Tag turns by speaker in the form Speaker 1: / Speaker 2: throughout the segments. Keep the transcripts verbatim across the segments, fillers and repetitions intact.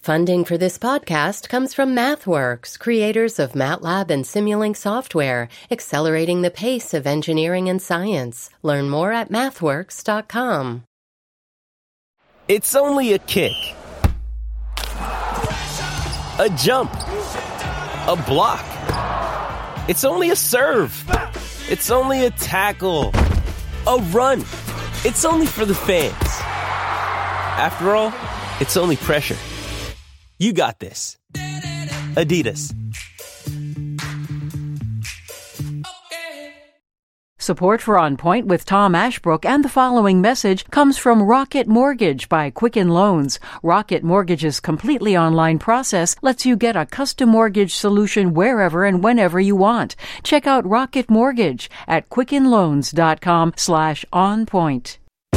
Speaker 1: Funding for this podcast comes from MathWorks, creators of MATLAB and Simulink software, accelerating the pace of engineering and science. Learn more at mathworks dot com.
Speaker 2: It's only a kick, a jump, a block. It's only a serve. It's only a tackle, a run. It's only for the fans. After all, it's only pressure. You got this. Adidas.
Speaker 3: Support for On Point with Tom Ashbrook and the following message comes from Rocket Mortgage by Quicken Loans. Rocket Mortgage's completely online process lets you get a custom mortgage solution wherever and whenever you want. Check out Rocket Mortgage at quickenloans.com slash on point.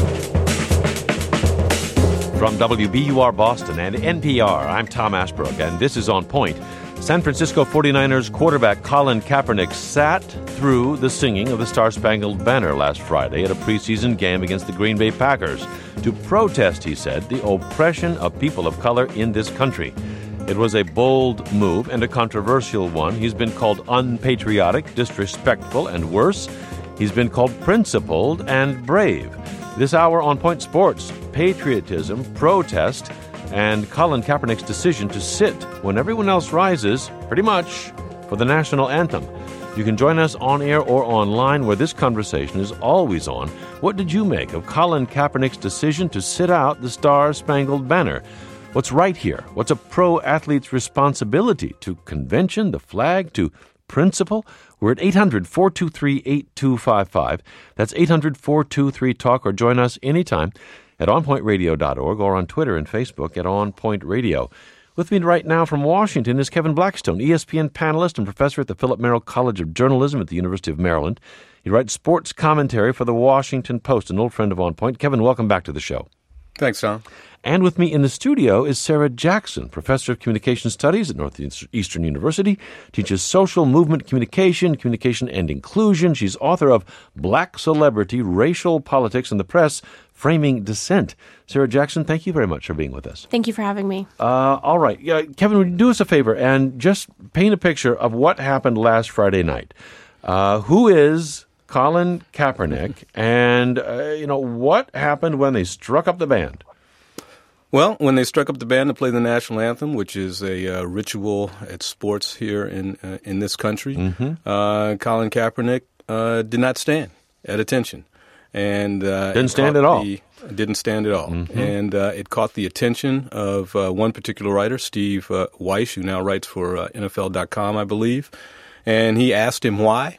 Speaker 4: From W B U R Boston and N P R, I'm Tom Ashbrook, and this is On Point. San Francisco forty-niners quarterback Colin Kaepernick sat through the singing of the Star-Spangled Banner last Friday at a preseason game against the Green Bay Packers to protest, he said, the oppression of people of color in this country. It was a bold move and a controversial one. He's been called unpatriotic, disrespectful, and worse. He's been called principled and brave. This hour on Point Sports, patriotism, protest, and Colin Kaepernick's decision to sit when everyone else rises, pretty much, for the national anthem. You can join us on air or online where this conversation is always on. What did you make of Colin Kaepernick's decision to sit out the Star-Spangled Banner? What's right here? What's a pro-athlete's responsibility to convention, the flag, to principle? We're at eight hundred, four two three, eight two five five. That's eight hundred, four two three, talk, or join us anytime at on point radio dot org or on Twitter and Facebook at On Point Radio. With me right now from Washington is Kevin Blackstone, E S P N panelist and professor at the Philip Merrill College of Journalism at the University of Maryland. He writes sports commentary for the Washington Post, an old friend of On Point. Kevin, welcome back to the show.
Speaker 5: Thanks, Tom.
Speaker 4: And with me in the studio is Sarah Jackson, professor of communication studies at Northeastern University, teaches social movement communication, communication and inclusion. She's author of Black Celebrity, Racial Politics in the Press, Framing Dissent. Sarah Jackson, thank you very much for being with us.
Speaker 6: Thank you for having me.
Speaker 4: Uh, all right. Yeah, Kevin, would you do us a favor and just paint a picture of what happened last Friday night? Uh, who is Colin Kaepernick, and, uh, you know, what happened when they struck up the band?
Speaker 5: Well, when they struck up the band to play the national anthem, which is a uh, ritual at sports here in uh, in this country, mm-hmm. uh, Colin Kaepernick uh, did not stand at attention. And uh,
Speaker 4: Didn't stand at all.
Speaker 5: The, didn't stand at all. Mm-hmm. And uh, it caught the attention of uh, one particular writer, Steve uh, Weish, who now writes for uh, N F L dot com, I believe. And he asked him why.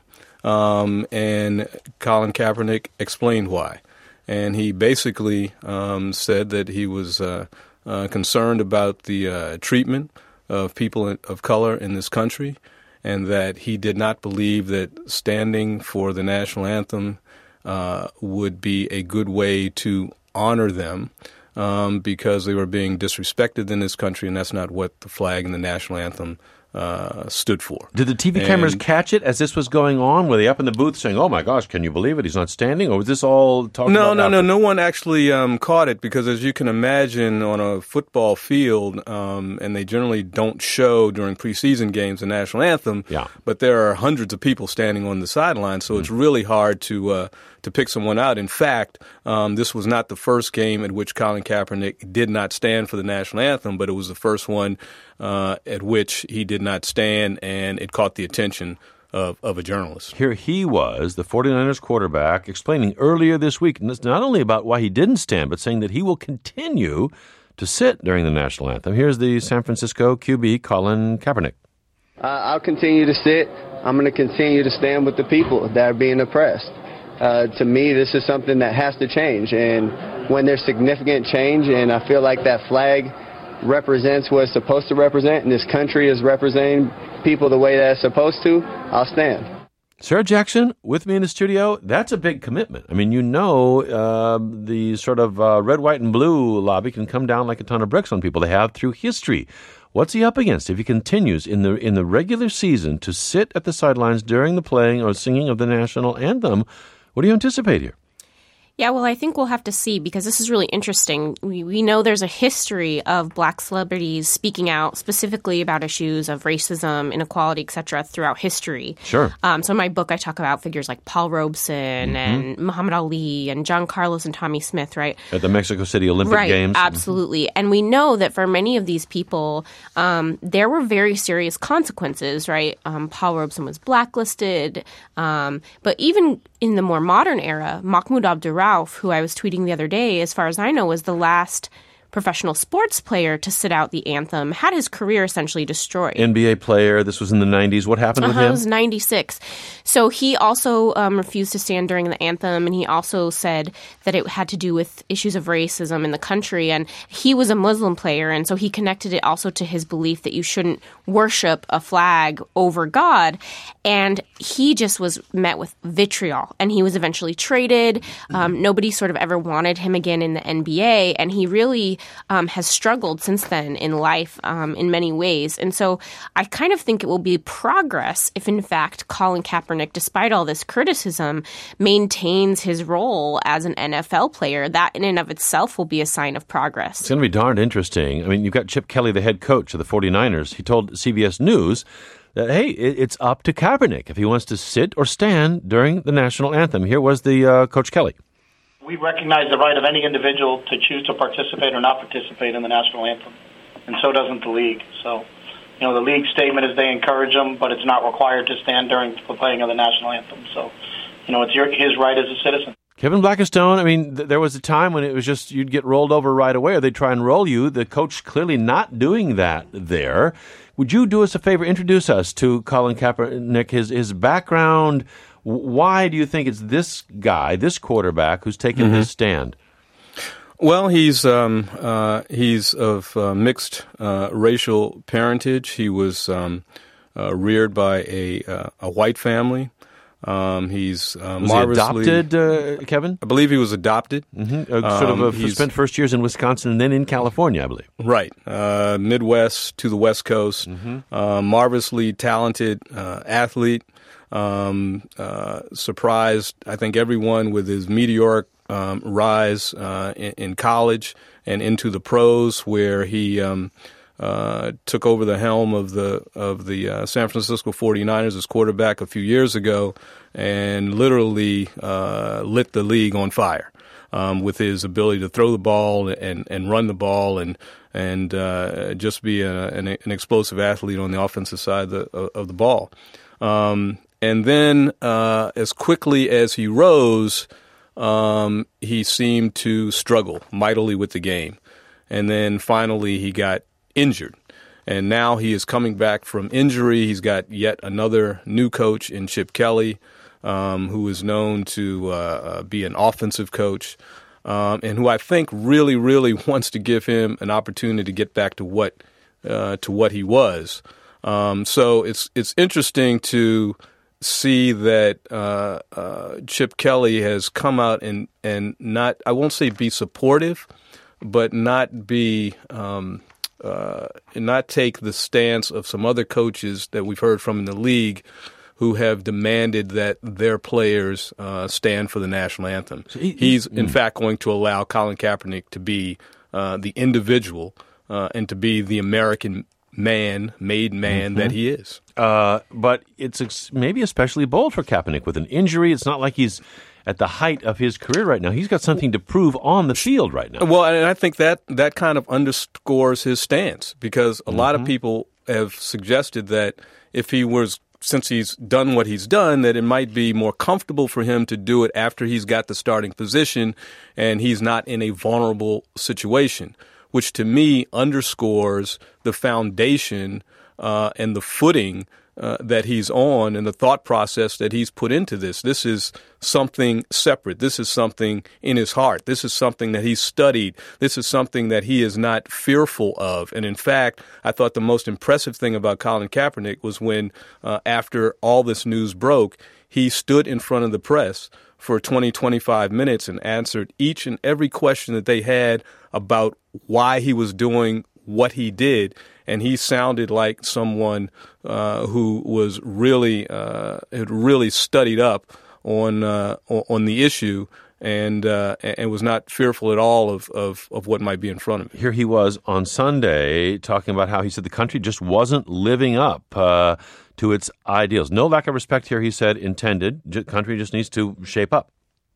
Speaker 5: Um, and Colin Kaepernick explained why. And he basically um, said that he was uh, uh, concerned about the uh, treatment of people of color in this country, and that he did not believe that standing for the national anthem uh, would be a good way to honor them um, because they were being disrespected in this country, and that's not what the flag and the national anthem Uh, stood for.
Speaker 4: Did the T V
Speaker 5: and,
Speaker 4: cameras catch it as this was going on? Were they up in the booth saying, oh my gosh, can you believe it? He's not standing? Or was this all talked
Speaker 5: no,
Speaker 4: about?
Speaker 5: No, no,
Speaker 4: after?
Speaker 5: no. No one actually um, caught it because, as you can imagine, on a football field, um, and they generally don't show during preseason games the national anthem,
Speaker 4: yeah.
Speaker 5: but there are hundreds of people standing on the sideline, so mm-hmm. it's really hard to uh, to pick someone out. In fact, um, this was not the first game at which Colin Kaepernick did not stand for the national anthem, but it was the first one uh, at which he did not stand, and it caught the attention of, of a journalist.
Speaker 4: Here he was, the forty-niners quarterback, explaining earlier this week not only about why he didn't stand, but saying that he will continue to sit during the national anthem. Here's the San Francisco Q B, Colin Kaepernick.
Speaker 7: Uh, I'll continue to sit. I'm going to continue to stand with the people that are being oppressed. Uh, to me, this is something that has to change. And when there's significant change, and I feel like that flag represents what it's supposed to represent, and this country is representing people the way that it's supposed to, I'll stand.
Speaker 4: Sarah Jackson, with me in the studio, that's a big commitment. I mean, you know, uh, the sort of uh, red, white, and blue lobby can come down like a ton of bricks on people. They have through history. What's he up against if he continues in the in the regular season to sit at the sidelines during the playing or singing of the national anthem? What do you anticipate here?
Speaker 6: Yeah, well, I think we'll have to see because this is really interesting. We we know there's a history of Black celebrities speaking out specifically about issues of racism, inequality, et cetera throughout history.
Speaker 4: Sure.
Speaker 6: Um, so in my book, I talk about figures like Paul Robeson mm-hmm. and Muhammad Ali and John Carlos and Tommy Smith, right?
Speaker 4: At the Mexico City Olympic
Speaker 6: right,
Speaker 4: Games.
Speaker 6: Absolutely. Mm-hmm. And we know that for many of these people, um, there were very serious consequences, right? Um, Paul Robeson was blacklisted. Um, but even in the more modern era, Mahmoud Abdurrauf, who I was tweeting the other day, as far as I know, was the last professional sports player to sit out the anthem, had his career essentially destroyed.
Speaker 4: N B A player. This was in the nineties. What happened
Speaker 6: uh-huh,
Speaker 4: with him?
Speaker 6: It was ninety-six. So he also um, refused to stand during the anthem, and he also said that it had to do with issues of racism in the country. And he was a Muslim player, and so he connected it also to his belief that you shouldn't worship a flag over God. And he just was met with vitriol, and he was eventually traded. Um, nobody sort of ever wanted him again in the N B A, and he really Um, has struggled since then in life um, in many ways. And so I kind of think it will be progress if, in fact, Colin Kaepernick, despite all this criticism, maintains his role as an N F L player. That in and of itself will be a sign of progress.
Speaker 4: It's going to be darned interesting. I mean, you've got Chip Kelly, the head coach of the forty-niners. He told C B S News that, hey, it's up to Kaepernick if he wants to sit or stand during the national anthem. Here was the uh, Coach Kelly.
Speaker 8: We recognize the right of any individual to choose to participate or not participate in the national anthem, and so doesn't the league. So, you know, the league statement is they encourage them, but it's not required to stand during the playing of the national anthem. So, you know, it's your, his right as a citizen.
Speaker 4: Kevin Blackistone, I mean, th- there was a time when it was just you'd get rolled over right away or they'd try and roll you. The coach clearly not doing that there. Would you do us a favor, introduce us to Colin Kaepernick, his, his background? Why do you think it's this guy, this quarterback, who's taken mm-hmm. this stand?
Speaker 5: Well, he's um, uh, he's of uh, mixed uh, racial parentage. He was um, uh, reared by a uh, a white family. Um, he's uh,
Speaker 4: was
Speaker 5: marvelously
Speaker 4: he adopted, uh, Kevin?
Speaker 5: I believe he was adopted.
Speaker 4: Mm-hmm. Uh, sort
Speaker 5: um,
Speaker 4: of a, spent first years in Wisconsin and then in California, I believe.
Speaker 5: Right, uh, Midwest to the West Coast. Mm-hmm. Uh, marvelously talented uh, athlete. Um, uh, surprised, I think, everyone with his meteoric um, rise uh, in, in college and into the pros, where he um, uh, took over the helm of the of the uh, San Francisco forty-niners as quarterback a few years ago, and literally uh, lit the league on fire um, with his ability to throw the ball and, and run the ball and and uh, just be a, an, an explosive athlete on the offensive side of the, of the ball. Um, And then, uh, as quickly as he rose, um, he seemed to struggle mightily with the game. And then finally he got injured. And now he is coming back from injury. He's got yet another new coach in Chip Kelly, um, who is known to uh, be an offensive coach, um, and who I think really, really wants to give him an opportunity to get back to what uh, to what he was. Um, so it's it's interesting to see that uh, uh, Chip Kelly has come out and, and not, I won't say be supportive, but not be, um, uh, not take the stance of some other coaches that we've heard from in the league who have demanded that their players uh, stand for the national anthem. So he, He's, mm. in fact, going to allow Colin Kaepernick to be uh, the individual uh, and to be the American man, made man mm-hmm. that he is.
Speaker 4: Uh, but it's ex- maybe especially bold for Kaepernick with an injury. It's not like he's at the height of his career right now. He's got something to prove on the field right now.
Speaker 5: Well, and I think that that kind of underscores his stance, because a mm-hmm. lot of people have suggested that if he was, since he's done what he's done, that it might be more comfortable for him to do it after he's got the starting position and he's not in a vulnerable situation, which to me underscores the foundation uh, and the footing uh, that he's on and the thought process that he's put into this. This is something separate. This is something in his heart. This is something that he's studied. This is something that he is not fearful of. And in fact, I thought the most impressive thing about Colin Kaepernick was when, uh, after all this news broke, he stood in front of the press for twenty, twenty-five minutes and answered each and every question that they had about why he was doing what he did. And he sounded like someone uh, who was really uh, had really studied up on uh, on the issue and uh, and was not fearful at all of, of, of what might be in front of him.
Speaker 4: Here he was on Sunday talking about how he said the country just wasn't living up uh, to its ideals. No lack of respect here, he said, intended. The country just needs to shape up.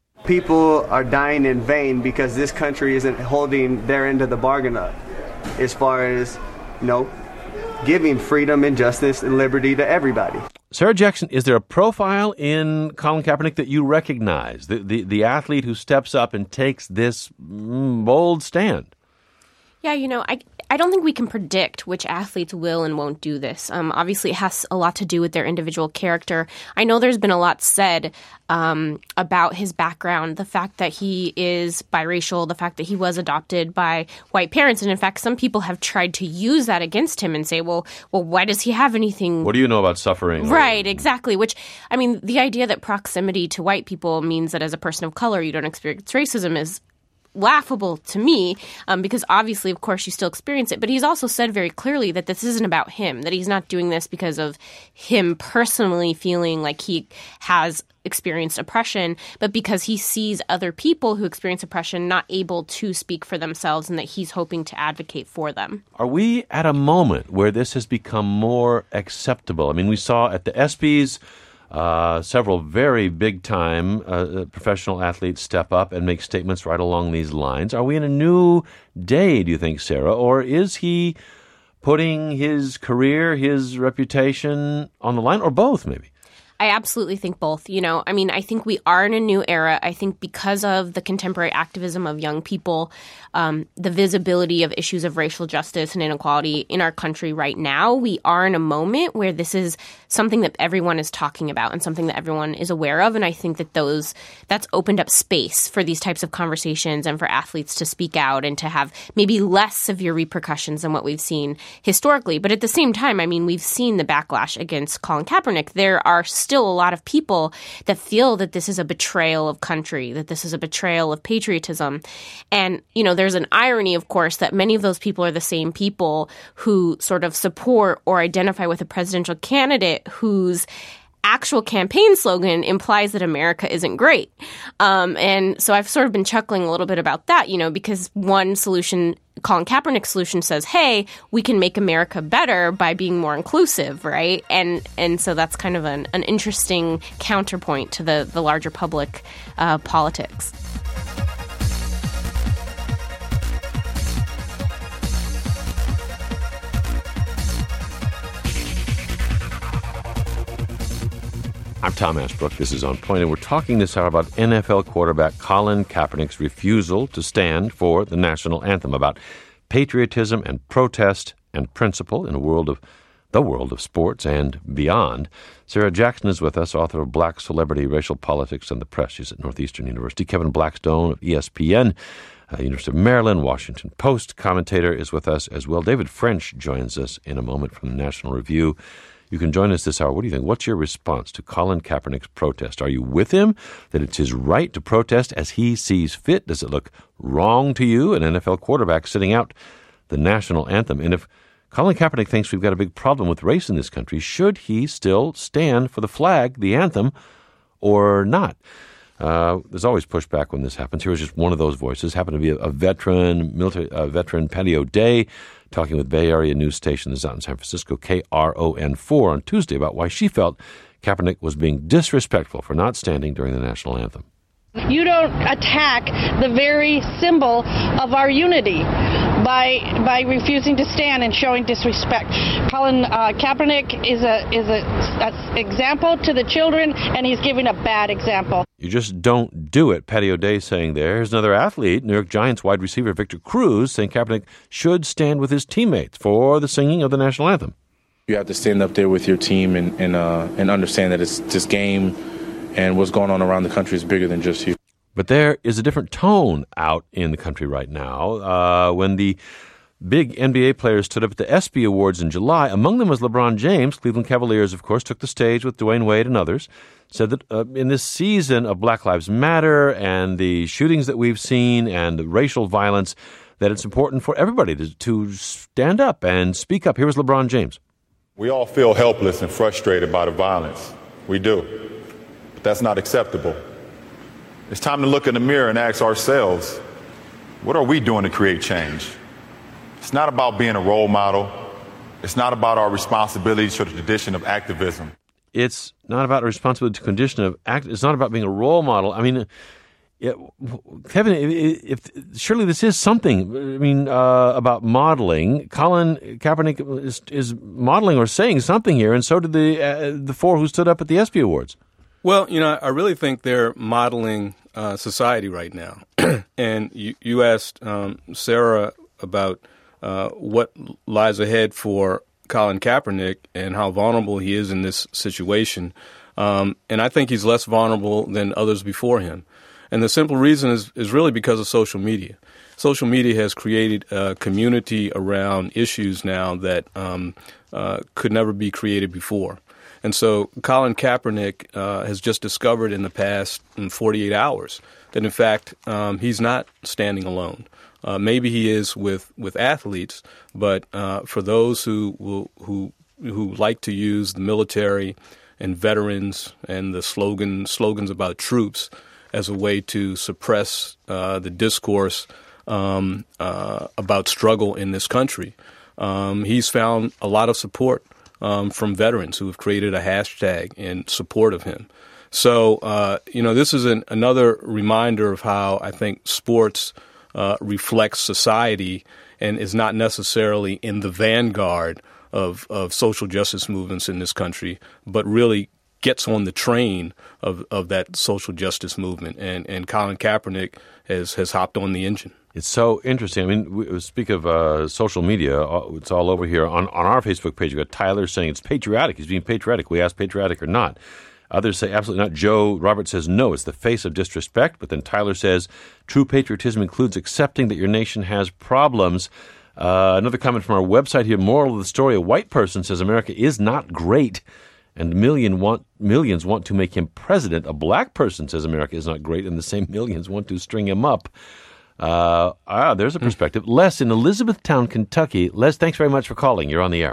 Speaker 7: People are dying in vain because this country isn't holding their end of the bargain up as far as, you know, giving freedom and justice and liberty to everybody.
Speaker 4: Sarah Jackson, is there a profile in Colin Kaepernick that you recognize, the, the, the athlete who steps up and takes this bold stand?
Speaker 6: Yeah, you know, I I don't think we can predict which athletes will and won't do this. Um, obviously, it has a lot to do with their individual character. I know there's been a lot said um, about his background, the fact that he is biracial, the fact that he was adopted by white parents. And in fact, some people have tried to use that against him and say, well, well, why does he have anything?
Speaker 4: What do you know about suffering?
Speaker 6: Right, exactly. Which, I mean, the idea that proximity to white people means that as a person of color, you don't experience racism is laughable to me, um, because obviously, of course, you still experience it. But he's also said very clearly that this isn't about him, that he's not doing this because of him personally feeling like he has experienced oppression, but because he sees other people who experience oppression not able to speak for themselves and that he's hoping to advocate for them.
Speaker 4: Are we at a moment where this has become more acceptable? I mean, we saw at the ESPYs, Uh, several very big-time uh, professional athletes step up and make statements right along these lines. Are we in a new day, do you think, Sarah? Or is he putting his career, his reputation on the line, or both, maybe?
Speaker 6: I absolutely think both. You know, I mean, I think we are in a new era. I think because of the contemporary activism of young people, um, the visibility of issues of racial justice and inequality in our country right now, we are in a moment where this is something that everyone is talking about and something that everyone is aware of. And I think that those that's opened up space for these types of conversations and for athletes to speak out and to have maybe less severe repercussions than what we've seen historically. But at the same time, I mean, we've seen the backlash against Colin Kaepernick. There are still a lot of people that feel that this is a betrayal of country, that this is a betrayal of patriotism. And, you know, there's an irony, of course, that many of those people are the same people who sort of support or identify with a presidential candidate whose actual campaign slogan implies that America isn't great. Um, and so I've sort of been chuckling a little bit about that, you know, because one solution, Colin Kaepernick's solution says, hey, we can make America better by being more inclusive, right? And and so that's kind of an, an interesting counterpoint to the, the larger public uh, politics.
Speaker 4: I'm Tom Ashbrook. This is On Point, and we're talking this hour about N F L quarterback Colin Kaepernick's refusal to stand for the national anthem, about patriotism and protest and principle in a world of the world of sports and beyond. Sarah Jackson is with us, author of Black Celebrity, Racial Politics, and the Press. She's at Northeastern University. Kevin Blackstone of E S P N, uh, University of Maryland, Washington Post commentator, is with us as well. David French joins us in a moment from the National Review. You can join us this hour. What do you think? What's your response to Colin Kaepernick's protest? Are you with him, that it's his right to protest as he sees fit? Does it look wrong to you, an N F L quarterback sitting out the national anthem? And if Colin Kaepernick thinks we've got a big problem with race in this country, should he still stand for the flag, the anthem, or not? Uh, there's always pushback when this happens. Here was just one of those voices. Happened to be a, a veteran, military, a veteran, Patty O'Day, talking with Bay Area news station that's out in San Francisco, K R O N four, on Tuesday about why she felt Kaepernick was being disrespectful for not standing during the national anthem.
Speaker 9: You don't attack the very symbol of our unity by by refusing to stand and showing disrespect. Colin uh, Kaepernick is a is a, a example to the children, and he's giving a bad example.
Speaker 4: You just don't do it, Patty O'Day saying there. Here's another athlete, New York Giants wide receiver Victor Cruz, saying Kaepernick should stand with his teammates for the singing of the national anthem.
Speaker 10: You have to stand up there with your team and and, uh, and understand that it's this game and what's going on around the country is bigger than just you.
Speaker 4: But there is a different tone out in the country right now. Uh, when the big N B A players stood up at the ESPY Awards in July, among them was LeBron James. Cleveland Cavaliers, of course, took the stage with Dwayne Wade and others, said that uh, in this season of Black Lives Matter and the shootings that we've seen and the racial violence, that it's important for everybody to, to stand up and speak up. Here was LeBron James.
Speaker 11: We all feel helpless and frustrated by the violence. We do. But that's not acceptable. It's time to look in the mirror and ask ourselves, what are we doing to create change? It's not about being a role model. It's not about our responsibilities to the tradition of activism.
Speaker 4: It's not about a responsibility to condition of act. It's not about being a role model. I mean, it, Kevin, if, if surely this is something. I mean, uh, about modeling. Colin Kaepernick is, is modeling or saying something here, and so did the uh, the four who stood up at the ESPY Awards.
Speaker 5: Well, you know, I really think they're modeling uh, society right now. And you, you asked um, Sarah about uh, what lies ahead for Colin Kaepernick and how vulnerable he is in this situation. Um, and I think he's less vulnerable than others before him. And the simple reason is, is really because of social media. Social media has created a community around issues now that um, uh, could never be created before. And so Colin Kaepernick uh, has just discovered in the past forty-eight hours that, in fact, um, he's not standing alone. Uh, maybe he is with, with athletes, but uh, for those who will, who who like to use the military and veterans and the slogan slogans about troops as a way to suppress uh, the discourse um, uh, about struggle in this country, um, he's found a lot of support um, from veterans who have created a hashtag in support of him. So, uh, you know, this is an, another reminder of how I think sports uh, reflects society and is not necessarily in the vanguard of, of social justice movements in this country, but really gets on the train of, of that social justice movement. And, and Colin Kaepernick has, has hopped on the engine.
Speaker 4: It's so interesting. I mean, we speak of uh, social media. It's all over here. On, on our Facebook page, we've got Tyler saying it's patriotic. He's being patriotic. We ask patriotic or not. Others say absolutely not. Joe Roberts says no, it's the face of disrespect. But then Tyler says true patriotism includes accepting that your nation has problems. Uh, another comment from our website here, moral of the story, a white person says America is not great and million want, millions want to make him president. A black person says America is not great and the same millions want to string him up. Uh, ah, there's a perspective. Les in Elizabethtown, Kentucky. Les, thanks very much for calling. You're on the air.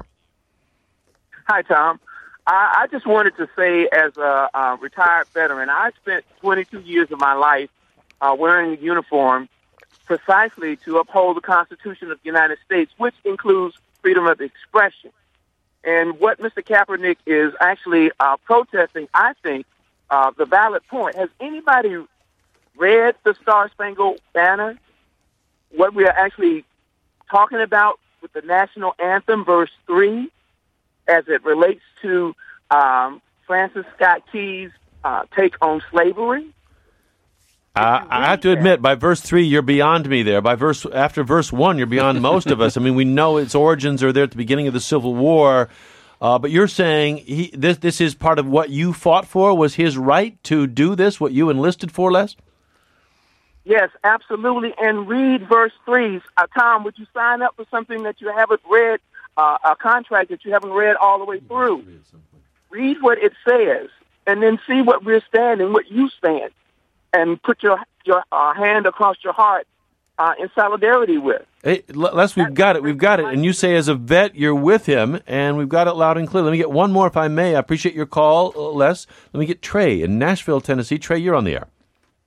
Speaker 12: Hi, Tom. I, I just wanted to say, as a, a retired veteran, I spent twenty-two years of my life uh, wearing a uniform precisely to uphold the Constitution of the United States, which includes freedom of expression. And what Mister Kaepernick is actually uh, protesting, I think, uh, the valid point. Has anybody read the Star-Spangled Banner? What we are actually talking about with the national anthem, verse three, as it relates to um, Francis Scott Key's uh, take on slavery?
Speaker 4: Uh, I have to admit, by verse three, you're beyond me there. By verse after verse one, you're beyond most of us. I mean, we know its origins are there at the beginning of the Civil War, uh, but you're saying he, this this is part of what you fought for, was his right to do this, what you enlisted for, Les?
Speaker 12: Yes, absolutely. And read verse three. Uh, Tom, would you sign up for something that you haven't read, uh, a contract that you haven't read all the way through? Read what it says, and then see what we're standing, what you stand. And put your your uh, hand across your heart uh, in solidarity with.
Speaker 4: Hey, Les, we've got it. We've got it. And you say as a vet, you're with him, and we've got it loud and clear. Let me get one more, if I may. I appreciate your call, Les. Let me get Trey in Nashville, Tennessee. Trey, you're on the air.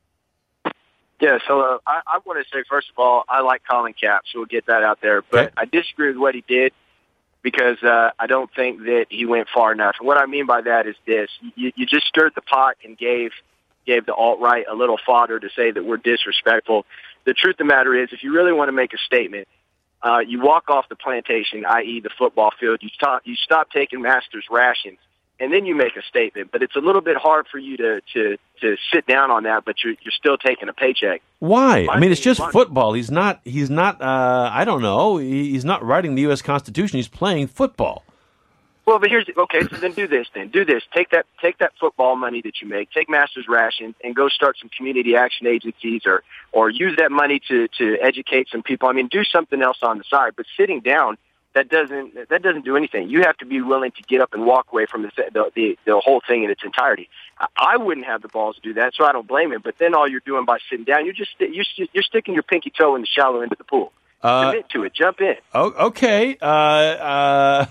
Speaker 13: Yes, hello. I, I want to say, first of all, I like Colin Kaepernick, so we'll get that out there. But okay. I disagree with what he did because uh, I don't think that he went far enough. And what I mean by that is this. You, you just stirred the pot and gave gave the alt-right a little fodder to say that we're disrespectful. The truth of the matter is, if you really want to make a statement, uh, you walk off the plantation, that is the football field, you stop, you stop taking master's rations, and then you make a statement. But it's a little bit hard for you to, to, to sit down on that, but you're, you're still taking a paycheck.
Speaker 4: Why? I mean, it's just football. He's not, he's not uh, I don't know, he's not writing the U S Constitution. He's playing football.
Speaker 13: Well, but here's okay. So then do this. Then do this. Take that. Take that football money that you make. Take master's rations and go start some community action agencies, or or use that money to to educate some people. I mean, do something else on the side. But sitting down, that doesn't that doesn't do anything. You have to be willing to get up and walk away from the the the, the whole thing in its entirety. I wouldn't have the balls to do that, so I don't blame him. But then all you're doing by sitting down, you're just you're you're sticking your pinky toe in the shallow end of the pool. Uh, Commit to it. Jump in.
Speaker 4: Oh, okay. Uh, uh,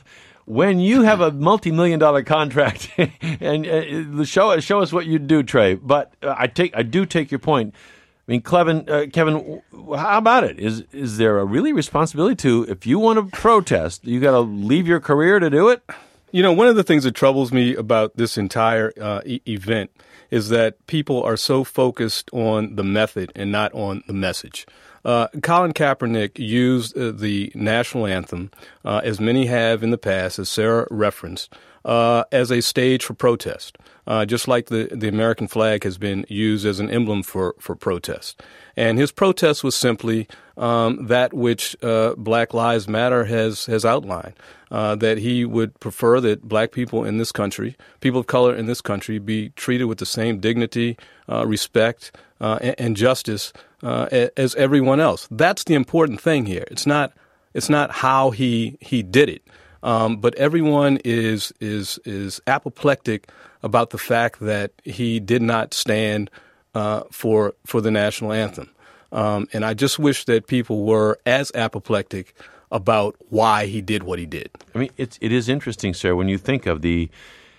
Speaker 4: when you have a multi-million dollar contract, and uh, show show us what you do, Trey. But uh, I take I do take your point. I mean, Kevin, uh, Kevin, how about it? Is is there a really responsibility to, if you want to protest, you got to leave your career to do it?
Speaker 5: You know, one of the things that troubles me about this entire uh, e- event is that people are so focused on the method and not on the message. Uh, Colin Kaepernick used uh, the national anthem, uh, as many have in the past, as Sarah referenced, uh, as a stage for protest, uh, just like the, the American flag has been used as an emblem for, for protest. And his protest was simply um, that which uh, Black Lives Matter has, has outlined, uh, that he would prefer that black people in this country, people of color in this country, be treated with the same dignity, uh, respect, uh, and, and justice uh, as everyone else. That's the important thing here. It's not it's not how he he did it, um, but everyone is is is apoplectic about the fact that he did not stand uh, for for the national anthem. Um, and I just wish that people were as apoplectic about why he did what he did.
Speaker 4: I mean, it's it is interesting, sir, when you think of the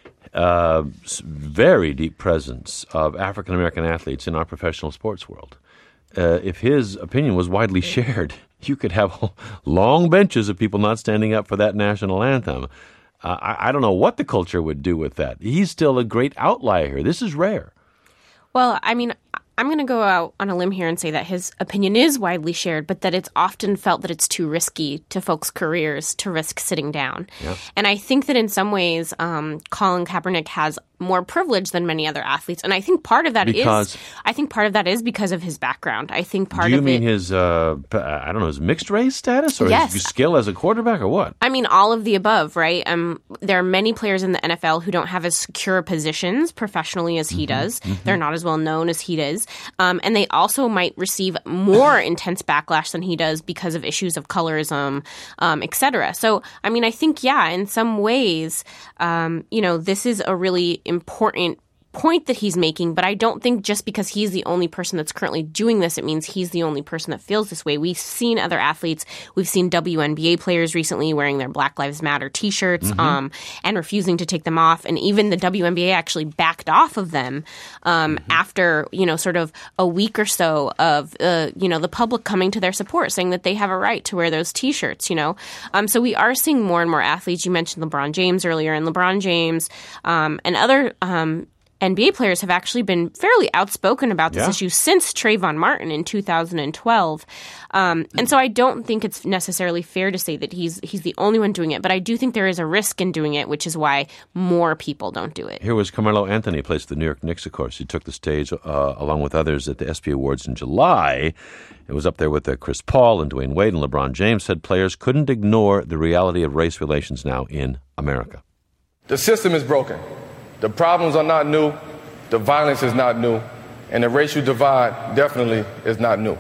Speaker 4: uh, very deep presence of African American athletes in our professional sports world. Uh, if his opinion was widely shared, you could have long benches of people not standing up for that national anthem. Uh, I, I don't know what the culture would do with that. He's still a great outlier here. This is rare.
Speaker 6: Well, I mean, I'm going to go out on a limb here and say that his opinion is widely shared, but that it's often felt that it's too risky to folks' careers to risk sitting down. Yeah. And I think that in some ways, um, Colin Kaepernick has more privilege than many other athletes, and I think part of that
Speaker 4: because,
Speaker 6: is I think part of that is because of his background. I think part
Speaker 4: of it. Do you
Speaker 6: of
Speaker 4: mean
Speaker 6: it,
Speaker 4: his uh, I don't know his mixed race status or
Speaker 6: yes.
Speaker 4: his skill as a quarterback or what?
Speaker 6: I mean, all of the above, right? Um, there are many players in the N F L who don't have as secure positions professionally as he mm-hmm. does. Mm-hmm. They're not as well known as he does, um, and they also might receive more intense backlash than he does because of issues of colorism, um, et cetera. So, I mean, I think yeah, in some ways, um, you know, this is a really important point that he's making, but I don't think just because he's the only person that's currently doing this, it means he's the only person that feels this way. We've seen other athletes. We've seen W N B A players recently wearing their Black Lives Matter T-shirts mm-hmm. um, and refusing to take them off. And even the W N B A actually backed off of them um, mm-hmm. after, you know, sort of a week or so of, uh, you know, the public coming to their support, saying that they have a right to wear those T-shirts, you know. Um, so we are seeing more and more athletes. You mentioned LeBron James earlier, and LeBron James um, and other um N B A players have actually been fairly outspoken about this
Speaker 4: yeah.
Speaker 6: issue since Trayvon Martin in two thousand twelve. Um, and so I don't think it's necessarily fair to say that he's he's the only one doing it, but I do think there is a risk in doing it, which is why more people don't do it.
Speaker 4: Here was Carmelo Anthony, plays for the New York Knicks, of course. He took the stage uh, along with others at the S B A Awards in July. It was up there with uh, Chris Paul and Dwayne Wade, and LeBron James said players couldn't ignore the reality of race relations now in America.
Speaker 14: The system is broken. The problems are not new, the violence is not new, and the racial divide definitely is not new.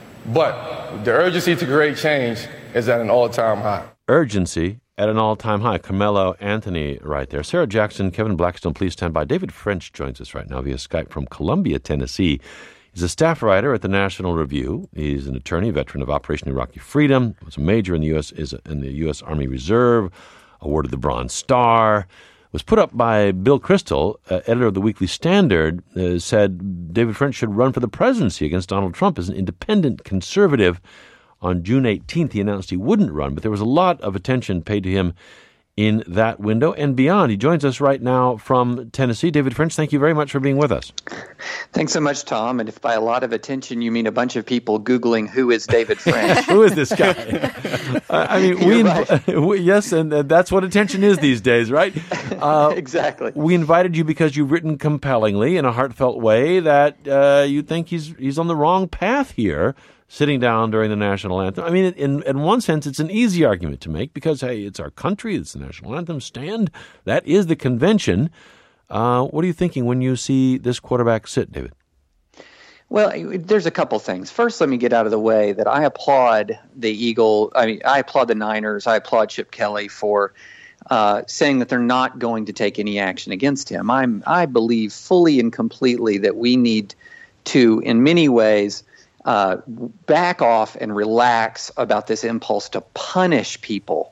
Speaker 14: But the urgency to create change is at an all-time high.
Speaker 4: Urgency at an all-time high. Carmelo Anthony right there. Sarah Jackson, Kevin Blackstone, please stand by. David French joins us right now via Skype from Columbia, Tennessee. He's a staff writer at the National Review. He's an attorney, veteran of Operation Iraqi Freedom, was a major in the U S is in the U S Army Reserve, awarded the Bronze Star. Was put up by Bill Kristol, uh, editor of the Weekly Standard, uh, said David French should run for the presidency against Donald Trump as an independent conservative. On June eighteenth, he announced he wouldn't run, but there was a lot of attention paid to him in that window and beyond. He joins us right now from Tennessee. David French, thank you very much for being with us.
Speaker 15: Thanks so much, Tom. And if by a lot of attention you mean a bunch of people Googling who is David French.
Speaker 4: Who is this guy? uh, I mean, we, right. we yes, and uh, that's what attention is these days, right?
Speaker 15: Uh, exactly.
Speaker 4: We invited you because you've written compellingly in a heartfelt way that uh, you think he's he's on the wrong path here, sitting down during the national anthem. I mean, in, in one sense, it's an easy argument to make because, hey, it's our country, it's the national anthem, stand. That is the convention. Uh, what are you thinking when you see this quarterback sit, David?
Speaker 15: Well, there's a couple things. First, let me get out of the way that I applaud the Eagle. I mean, I applaud the Niners. I applaud Chip Kelly for uh, saying that they're not going to take any action against him. I'm, I believe fully and completely that we need to, in many ways, Uh, back off and relax about this impulse to punish people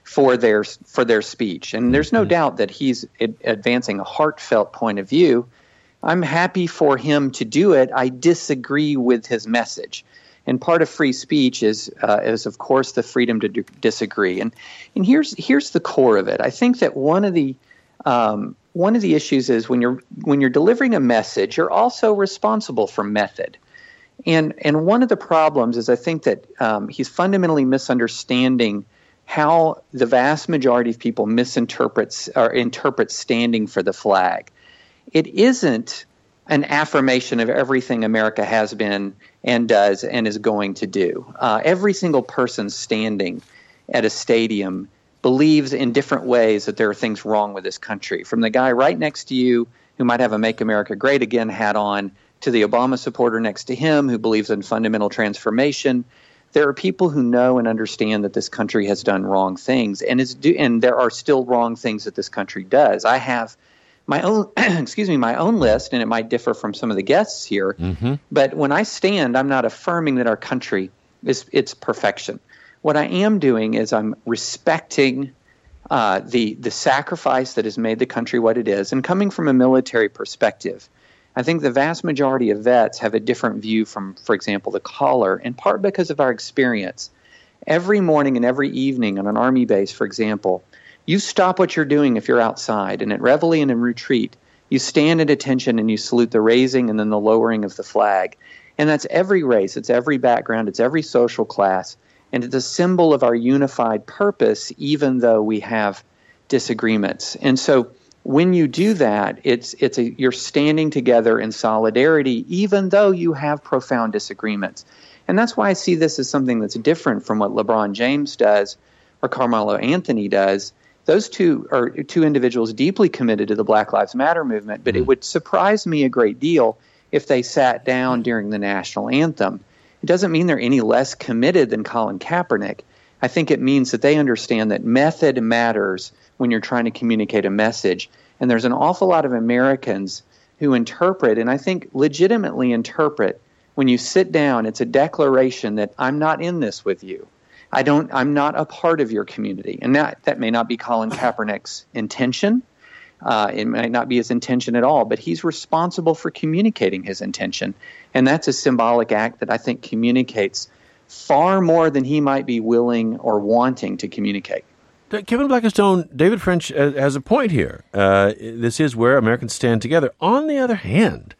Speaker 15: for their for their speech. And there's no doubt that he's advancing a heartfelt point of view. I'm happy for him to do it. I disagree with his message. And part of free speech is, uh, is of course, the freedom to d- disagree. And and here's here's the core of it. I think that one of the um, one of the issues is when you're when you're delivering a message, you're also responsible for method. And and one of the problems is I think that um, he's fundamentally misunderstanding how the vast majority of people misinterprets or interpret standing for the flag. It isn't an affirmation of everything America has been and does and is going to do. Uh, every single person standing at a stadium believes in different ways that there are things wrong with this country. From the guy right next to you who might have a Make America Great Again hat on, to the Obama supporter next to him who believes in fundamental transformation. There are people who know and understand that this country has done wrong things, and is do, and there are still wrong things that this country does. I have my own, excuse me, my own list, and it might differ from some of the guests here. Mm-hmm. But when I stand, I'm not affirming that our country is its perfection. What I am doing is I'm respecting uh, the the sacrifice that has made the country what it is, and coming from a military perspective. I think the vast majority of vets have a different view from, for example, the caller, in part because of our experience. Every morning and every evening on an Army base, for example, you stop what you're doing if you're outside, and at reveille and in retreat, you stand at attention and you salute the raising and then the lowering of the flag. And that's every race, it's every background, it's every social class, and it's a symbol of our unified purpose, even though we have disagreements. And so when you do that, it's it's a you're standing together in solidarity, even though you have profound disagreements. And that's why I see this as something that's different from what LeBron James does or Carmelo Anthony does. Those two are two individuals deeply committed to the Black Lives Matter movement, but it would surprise me a great deal if they sat down during the national anthem. It doesn't mean they're any less committed than Colin Kaepernick. I think it means that they understand that method matters when you're trying to communicate a message. And there's an awful lot of Americans who interpret, and I think legitimately interpret, when you sit down, it's a declaration that I'm not in this with you. I don't, I'm not a part of your community. And that, that may not be Colin Kaepernick's intention. Uh, it might not be his intention at all, but he's responsible for communicating his intention. And that's a symbolic act that I think communicates far more than he might be willing or wanting to communicate.
Speaker 4: Kevin Blackistone, David French has a point here. Uh, this is where Americans stand together. On the other hand,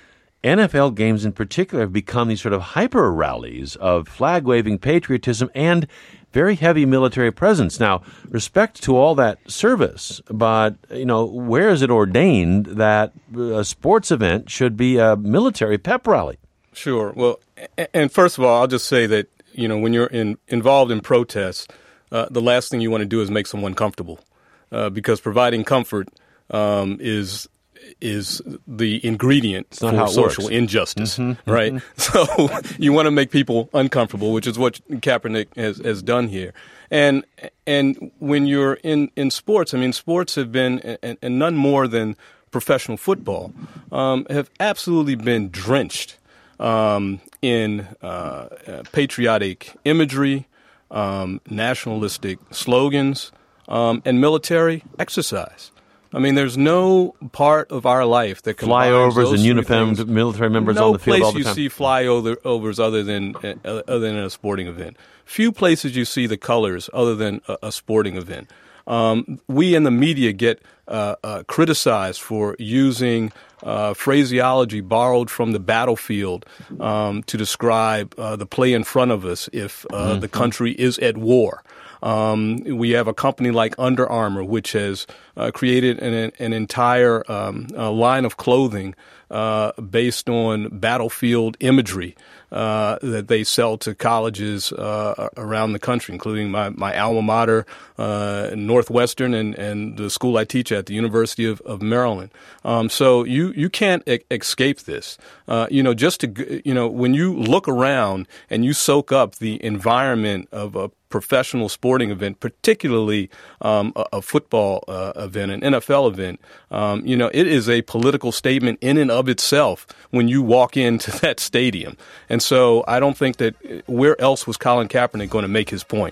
Speaker 4: N F L games in particular have become these sort of hyper rallies of flag-waving patriotism and very heavy military presence. Now, respect to all that service, but, you know, where is it ordained that a sports event should be a military pep rally?
Speaker 5: Sure. Well, and first of all, I'll just say that, you know, when you're in, involved in protests, Uh, the last thing you want to do is make someone comfortable, uh, because providing comfort um, is is the ingredient for social works. Injustice, mm-hmm, right? Mm-hmm. So you want to make people uncomfortable, which is what Kaepernick has, has done here. And and when you're in, in sports, I mean, sports have been, and, and none more than professional football, um, have absolutely been drenched um, in uh, uh, patriotic imagery, Um, nationalistic slogans, um, and military exercise. I mean, there's no part of our life that combines
Speaker 4: flyovers
Speaker 5: those
Speaker 4: and uniformed
Speaker 5: things.
Speaker 4: military members
Speaker 5: no
Speaker 4: on the field all the time.
Speaker 5: No place you see flyovers other than uh, other than a sporting event. Few places you see the colors other than a, a sporting event. Um, we in the media get uh, uh, criticized for using uh, phraseology borrowed from the battlefield um, to describe uh, the play in front of us if uh, mm-hmm. the country is at war. Um, we have a company like Under Armour, which has uh, created an, an entire um, uh, line of clothing uh, based on battlefield imagery uh, that they sell to colleges uh, around the country, including my, my alma mater, uh, Northwestern, and, and the school I teach at, the University of, of Maryland. Um, so you, you can't e- escape this. Uh, you know, just to, you know, when you look around and you soak up the environment of a professional sporting event, particularly um, a, a football uh, event, an N F L event, um, you know, it is a political statement in and of itself when you walk into that stadium. And so I don't think that where else was Colin Kaepernick going to make his point?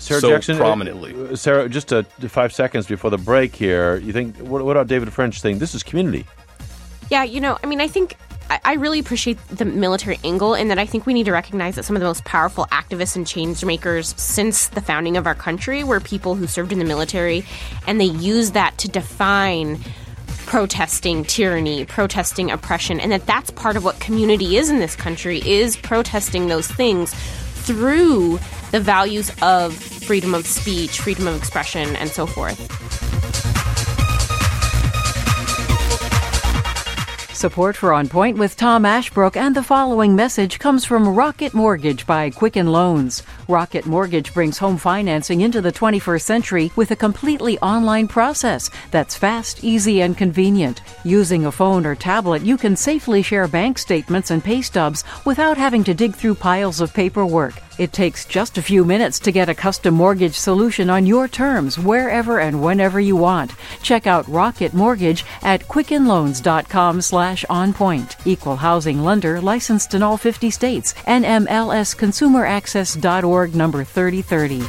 Speaker 4: Sarah
Speaker 5: so
Speaker 4: Jackson,
Speaker 5: prominently.
Speaker 4: Uh, Sarah, just uh, five seconds before the break here, you think, what, what about David French saying this is community?
Speaker 6: Yeah, you know, I mean, I think I, I really appreciate the military angle in that I think we need to recognize that some of the most powerful activists and change makers since the founding of our country were people who served in the military, and they used that to define protesting tyranny, protesting oppression, and that that's part of what community is in this country, is protesting those things through the values of freedom of speech, freedom of expression, and so forth.
Speaker 3: Support for On Point with Tom Ashbrook and the following message comes from Rocket Mortgage by Quicken Loans. Rocket Mortgage brings home financing into the twenty-first century with a completely online process that's fast, easy, and convenient. Using a phone or tablet, you can safely share bank statements and pay stubs without having to dig through piles of paperwork. It takes just a few minutes to get a custom mortgage solution on your terms, wherever and whenever you want. Check out Rocket Mortgage at quickenloans.com slash onpoint. Equal housing lender, licensed in all fifty states. N M L S consumer access dot org, number thirty thirty.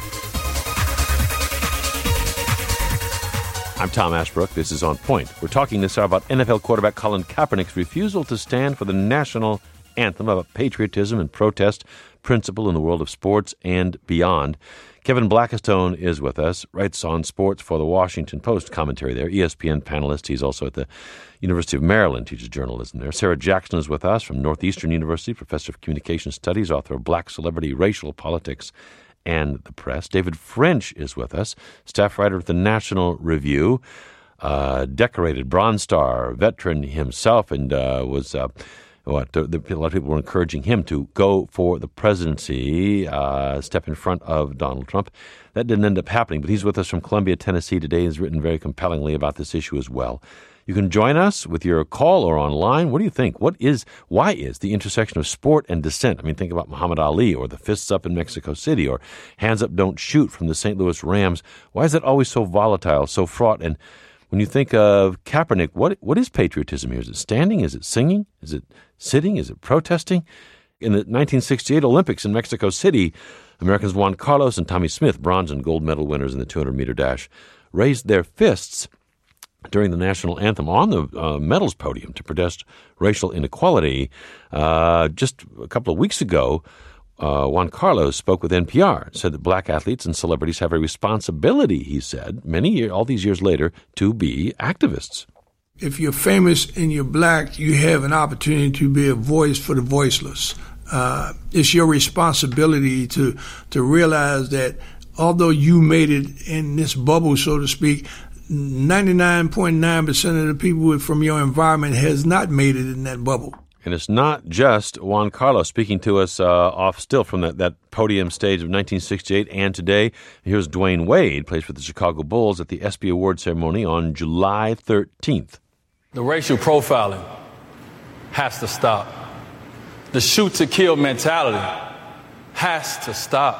Speaker 4: I'm Tom Ashbrook. This is On Point. We're talking this hour about N F L quarterback Colin Kaepernick's refusal to stand for the national anthem, about patriotism and protest principle in the world of sports and beyond. Kevin Blackistone is with us, writes on sports for the Washington Post, commentary there, E S P N panelist. He's also at the University of Maryland, teaches journalism there. Sarah Jackson is with us from Northeastern University, professor of communication studies, author of Black Celebrity, Racial Politics, and the Press. David French is with us, staff writer at the National Review, uh, decorated Bronze Star veteran himself, and uh, was... Uh, What, the, the, a lot of people were encouraging him to go for the presidency, uh, step in front of Donald Trump. That didn't end up happening, but he's with us from Columbia, Tennessee today. He's written very compellingly about this issue as well. You can join us with your call or online. What do you think? What is, why is the intersection of sport and dissent? I mean, think about Muhammad Ali or the fists up in Mexico City or hands up, don't shoot from the Saint Louis Rams. Why is that always so volatile, so fraught? And when you think of Kaepernick, what what is patriotism here? Is it standing? Is it singing? Is it sitting? Is it protesting? In the nineteen sixty-eight Olympics in Mexico City, Americans Juan Carlos and Tommy Smith, bronze and gold medal winners in the two hundred meter dash, raised their fists during the national anthem on the uh, medals podium to protest racial inequality. Uh, just a couple of weeks ago, Uh, Juan Carlos spoke with N P R, said that black athletes and celebrities have a responsibility, he said, many years, all these years later, to be activists.
Speaker 16: If you're famous and you're black, you have an opportunity to be a voice for the voiceless. Uh, it's your responsibility to to realize that although you made it in this bubble, so to speak, ninety-nine point nine percent of the people from your environment has not made it in that bubble.
Speaker 4: And it's not just Juan Carlos speaking to us uh, off still from that, that podium stage of nineteen sixty-eight and today. Here's Dwayne Wade, plays for the Chicago Bulls, at the ESPY Award ceremony on July thirteenth.
Speaker 17: The racial profiling has to stop. The shoot-to-kill mentality has to stop.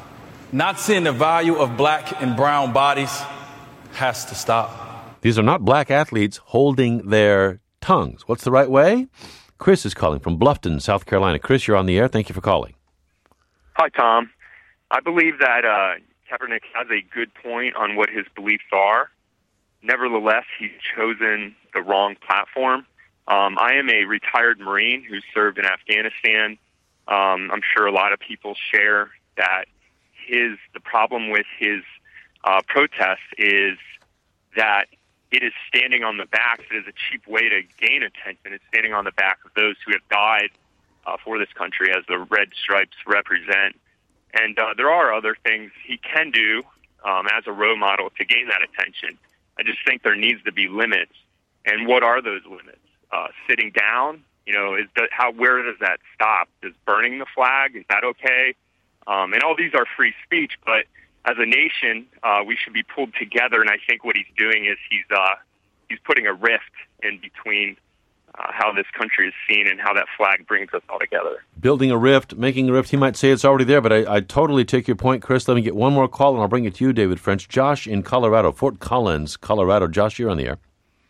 Speaker 17: Not seeing the value of black and brown bodies has to stop.
Speaker 4: These are not black athletes holding their tongues. What's the right way? Chris is calling from Bluffton, South Carolina. Chris, you're on the air. Thank you for calling.
Speaker 18: Hi, Tom. I believe that uh, Kaepernick has a good point on what his beliefs are. Nevertheless, he's chosen the wrong platform. Um, I am a retired Marine who served in Afghanistan. Um, I'm sure a lot of people share that his the problem with his uh, protest is that it is standing on the backs. It is a cheap way to gain attention. It's standing on the back of those who have died uh, for this country, as the red stripes represent. And uh, there are other things he can do um, as a role model to gain that attention. I just think there needs to be limits. And what are those limits? Uh, sitting down, you know, is the, how where does that stop? Does burning the flag, is that okay? Um, and all these are free speech, but as a nation, uh, we should be pulled together, and I think what he's doing is he's uh, he's putting a rift in between uh, how this country is seen and how that flag brings us all together.
Speaker 4: Building a rift, making a rift. He might say it's already there, but I, I totally take your point, Chris. Let me get one more call, and I'll bring it to you, David French. Josh in Colorado, Fort Collins, Colorado. Josh, you're on the air.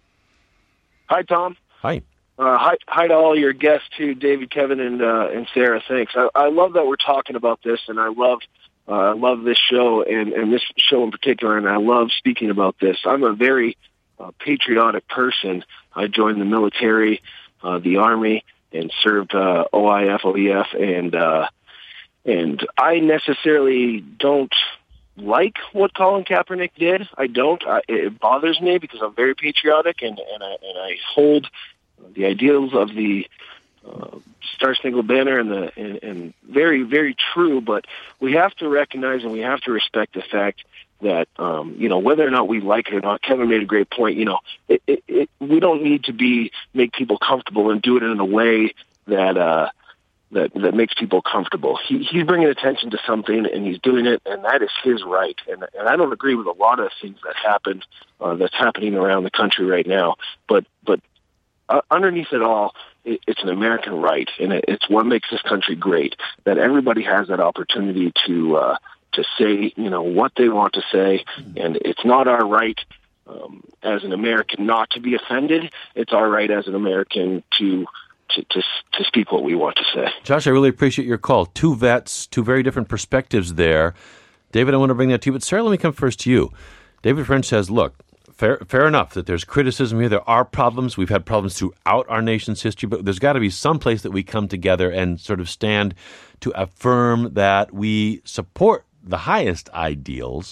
Speaker 19: Hi, Tom.
Speaker 4: Hi.
Speaker 19: Uh, hi, hi to all your guests, too, David, Kevin, and uh, and Sarah. Thanks. I, I love that we're talking about this, and I love Uh, I love this show and, and this show in particular, and I love speaking about this. I'm a very uh, patriotic person. I joined the military, uh, the Army, and served uh, O I F, O E F, and uh, and I necessarily don't like what Colin Kaepernick did. I don't. I, it bothers me because I'm very patriotic, and and I, and I hold the ideals of the uh, Star Spangled Banner and the and, and very very true. But we have to recognize and we have to respect the fact that um, you know, whether or not we like it or not. Kevin made a great point. You know, it, it, it, we don't need to be make people comfortable and do it in a way that. Uh, That, that makes people comfortable. He, he's bringing attention to something, and he's doing it, and that is his right. And, and I don't agree with a lot of things that happened, uh, that's happening around the country right now. But but uh, underneath it all, it, it's an American right, and it, it's what makes this country great. That everybody has that opportunity to uh, to say, you know, what they want to say, and it's not our right um, as an American not to be offended. It's our right as an American to. To, to to speak what we want to say.
Speaker 4: Josh, I really appreciate your call. Two vets, two very different perspectives there. David, I want to bring that to you, but Sarah, let me come first to you. David French says, look, fair, fair enough that there's criticism here. There are problems. We've had problems throughout our nation's history, but there's got to be some place that we come together and sort of stand to affirm that we support the highest ideals.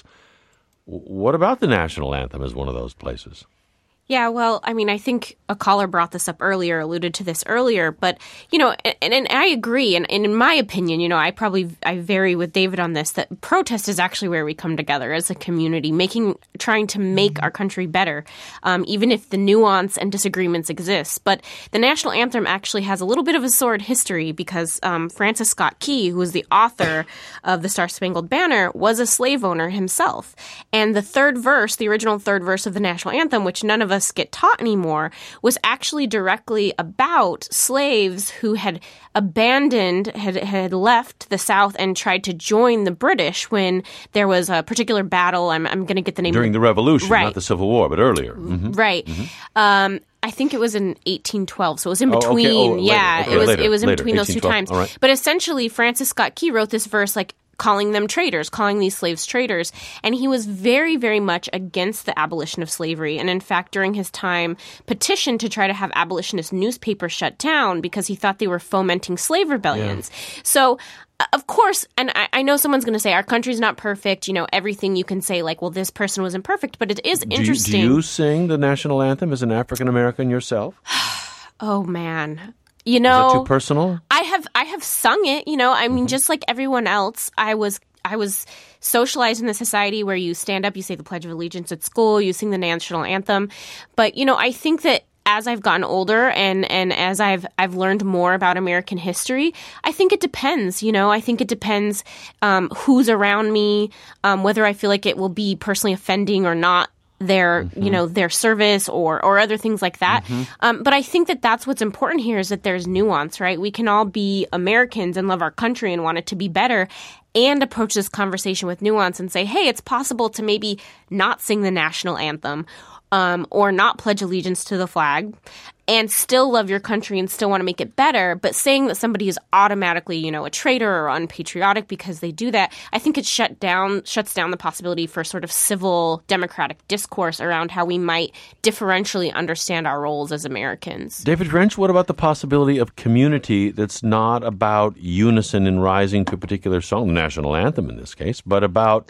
Speaker 4: What about the national anthem as one of those places?
Speaker 6: Yeah, well, I mean, I think a caller brought this up earlier, alluded to this earlier, but, you know, and, and I agree. And, and in my opinion, you know, I probably, I vary with David on this, that protest is actually where we come together as a community, making, trying to make our country better, um, even if the nuance and disagreements exist. But the national anthem actually has a little bit of a sordid history because um, Francis Scott Key, who was the author of the Star Spangled Banner, was a slave owner himself. And the third verse, the original third verse of the national anthem, which none of us get taught anymore, was actually directly about slaves who had abandoned, had had left the South and tried to join the British when there was a particular battle. I'm, I'm going to get the name.
Speaker 4: During the Revolution,
Speaker 6: right.
Speaker 4: Not the Civil War, but earlier. Mm-hmm.
Speaker 6: Right.
Speaker 4: Mm-hmm.
Speaker 6: Um, I think it was in eighteen twelve, so it was in
Speaker 4: Oh, okay.
Speaker 6: between.
Speaker 4: Oh, later.
Speaker 6: yeah,
Speaker 4: Okay,
Speaker 6: it was
Speaker 4: later,
Speaker 6: it was in
Speaker 4: later,
Speaker 6: between those two
Speaker 4: eighteen twelve.
Speaker 6: times.
Speaker 4: All right.
Speaker 6: But essentially, Francis Scott Key wrote this verse like calling them traitors, calling these slaves traitors. And he was very, very much against the abolition of slavery. And in fact, during his time, petitioned to try to have abolitionist newspapers shut down because he thought they were fomenting slave rebellions. Yeah. So, of course, and I, I know someone's going to say our country's not perfect. You know, everything you can say like, well, this person was imperfect. But it is
Speaker 4: Do you,
Speaker 6: interesting.
Speaker 4: do you sing the national anthem as an African-American yourself?
Speaker 6: Oh, man. You know,
Speaker 4: Is that too personal?
Speaker 6: I have I have sung it, you know, I mean, mm-hmm. just like everyone else, I was I was socialized in the society where you stand up, you say the Pledge of Allegiance at school, you sing the national anthem. But, you know, I think that as I've gotten older and, and as I've I've learned more about American history, I think it depends, you know, I think it depends um, who's around me, um, whether I feel like it will be personally offending or not. Their, mm-hmm. you know, their service or, or other things like that. Mm-hmm. Um, but I think that that's what's important here is that there's nuance, right? We can all be Americans and love our country and want it to be better and approach this conversation with nuance and say, hey, it's possible to maybe not sing the national anthem um, or not pledge allegiance to the flag and still love your country and still want to make it better. But saying that somebody is automatically, you know, a traitor or unpatriotic because they do that, I think it shut down, shuts down the possibility for sort of civil democratic discourse around how we might differentially understand our roles as Americans.
Speaker 4: David French, what about the possibility of community that's not about unison in rising to a particular song, the national anthem in this case, but about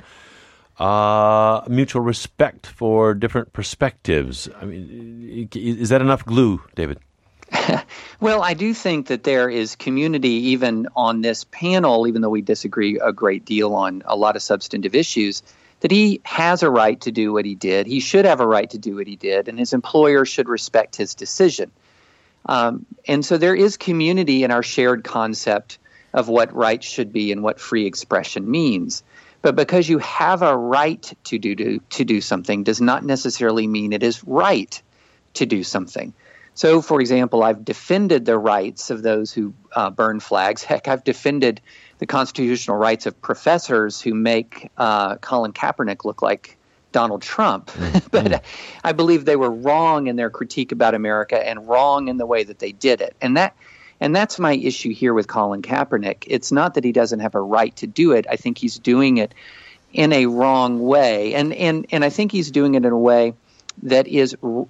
Speaker 4: Uh, mutual respect for different perspectives? I mean, is that enough glue, David?
Speaker 15: Well, I do think that there is community even on this panel, even though we disagree a great deal on a lot of substantive issues, that he has a right to do what he did. He should have a right to do what he did, and his employer should respect his decision. Um, and so there is community in our shared concept of what rights should be and what free expression means. But because you have a right to do, to, to do something does not necessarily mean it is right to do something. So, for example, I've defended the rights of those who uh, burn flags. Heck, I've defended the constitutional rights of professors who make uh, Colin Kaepernick look like Donald Trump. Mm-hmm. But uh, I believe they were wrong in their critique about America and wrong in the way that they did it. And that And that's my issue here with Colin Kaepernick. It's not that he doesn't have a right to do it. I think he's doing it in a wrong way. And and, and I think he's doing it in a way that is r-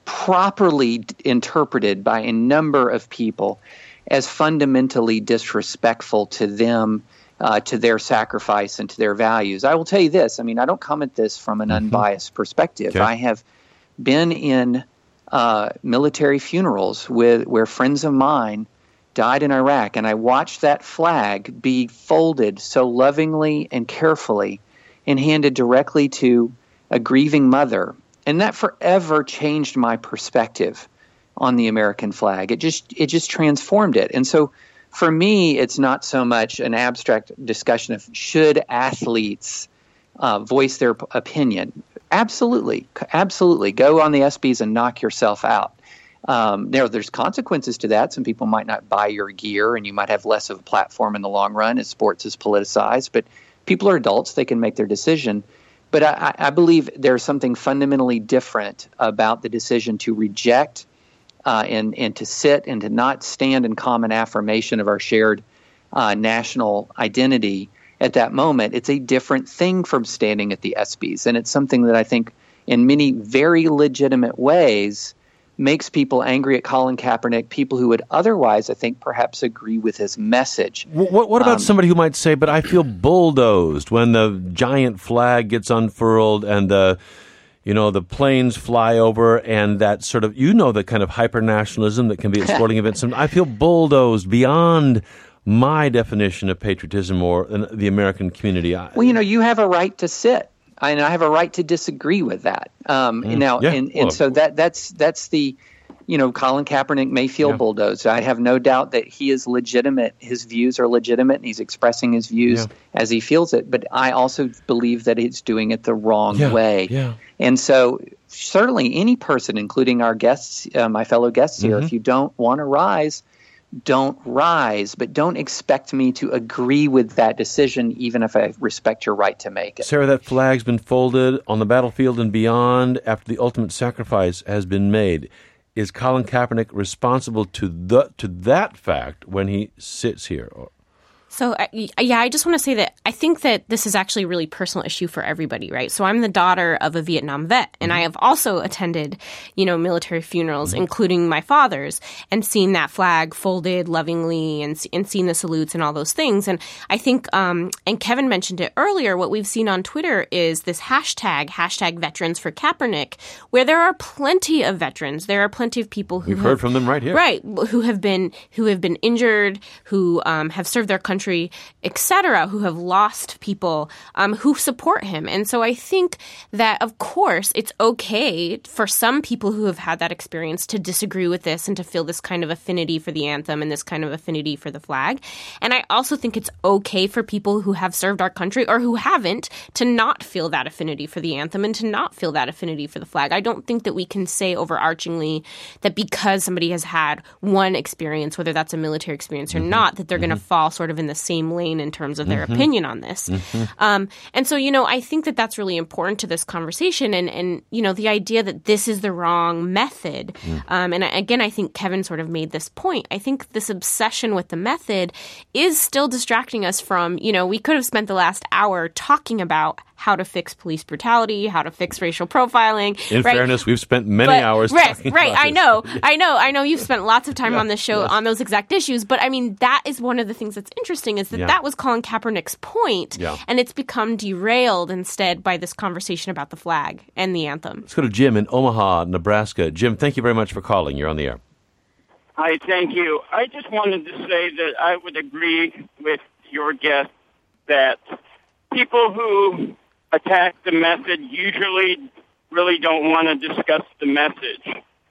Speaker 15: properly interpreted by a number of people as fundamentally disrespectful to them, uh, to their sacrifice and to their values. I will tell you this. I mean, I don't comment this from an mm-hmm. unbiased perspective. Okay. I have been in uh, military funerals with where friends of mine died in Iraq, and I watched that flag be folded so lovingly and carefully and handed directly to a grieving mother. And that forever changed my perspective on the American flag. It just it just transformed it. And so for me, it's not so much an abstract discussion of should athletes uh, voice their p- opinion. Absolutely. Absolutely. Go on the ESPYs and knock yourself out. Um, there, there's consequences to that. Some people might not buy your gear, and you might have less of a platform in the long run as sports is politicized. But people are adults. They can make their decision. But I, I believe there's something fundamentally different about the decision to reject uh, and, and to sit and to not stand in common affirmation of our shared uh, national identity at that moment. It's a different thing from standing at the ESPYs. And it's something that I think in many very legitimate ways makes people angry at Colin Kaepernick, people who would otherwise, I think, perhaps agree with his message.
Speaker 4: What, what about
Speaker 15: um,
Speaker 4: somebody who might say, but I feel bulldozed when the giant flag gets unfurled and the, you know, the planes fly over and that sort of, you know, the kind of hyper-nationalism that can be at sporting events. And I feel bulldozed beyond my definition of patriotism or the American community.
Speaker 15: Well, you know, you have a right to sit. And I have a right to disagree with that. Um, mm, now, yeah, and, and well, so that that's that's the, you know, Colin Kaepernick may feel yeah. bulldozed. I have no doubt that he is legitimate. His views are legitimate, and he's expressing his views yeah. as he feels it. But I also believe that he's doing it the wrong
Speaker 4: yeah,
Speaker 15: way.
Speaker 4: Yeah.
Speaker 15: And so certainly any person, including our guests, uh, my fellow guests here, mm-hmm. if you don't want to rise, don't rise, but don't expect me to agree with that decision, even if I respect your right to make it.
Speaker 4: Sarah, that flag's been folded on the battlefield and beyond after the ultimate sacrifice has been made. Is Colin Kaepernick responsible to the to that fact when he sits here?
Speaker 6: So, uh, yeah, I just want to say that I think that this is actually a really personal issue for everybody, right? So I'm the daughter of a Vietnam vet, and I have also attended, you know, military funerals, mm-hmm. including my father's, and seen that flag folded lovingly and, and seen the salutes and all those things. And I think, um, and Kevin mentioned it earlier, what we've seen on Twitter is this hashtag, hashtag Veterans for Kaepernick, where there are plenty of veterans. There are plenty of people who
Speaker 4: We've
Speaker 6: have,
Speaker 4: heard from them right here.
Speaker 6: Right, who have been, who have been injured, who um, have served their country, et cetera, who have lost people, um, who support him. And so I think that, of course, it's okay for some people who have had that experience to disagree with this and to feel this kind of affinity for the anthem and this kind of affinity for the flag. And I also think it's okay for people who have served our country or who haven't to not feel that affinity for the anthem and to not feel that affinity for the flag. I don't think that we can say overarchingly that because somebody has had one experience, whether that's a military experience or mm-hmm. not, that they're mm-hmm. going to fall sort of in the same lane in terms of their mm-hmm. opinion on this. Mm-hmm. Um, and so, you know, I think that that's really important to this conversation. And, and you know, the idea that this is the wrong method. Mm. Um, and again, I think Kevin sort of made this point. I think this obsession with the method is still distracting us from, you know, we could have spent the last hour talking about how to fix police brutality, how to fix racial profiling.
Speaker 4: In
Speaker 6: right?
Speaker 4: fairness, we've spent many
Speaker 6: but,
Speaker 4: hours
Speaker 6: right,
Speaker 4: talking
Speaker 6: right,
Speaker 4: about
Speaker 6: I know, I know, I know you've spent lots of time
Speaker 4: yeah,
Speaker 6: on this show
Speaker 4: yes.
Speaker 6: on those exact issues, but I mean, that is one of the things that's interesting is that
Speaker 4: yeah.
Speaker 6: that was Colin Kaepernick's point,
Speaker 4: yeah.
Speaker 6: and it's become derailed instead by this conversation about the flag and the anthem.
Speaker 4: Let's go to Jim in Omaha, Nebraska. Jim, thank you very much for calling. You're on the air.
Speaker 20: Hi, thank you. I just wanted to say that I would agree with your guest that people who attack the message usually really don't want to discuss the message.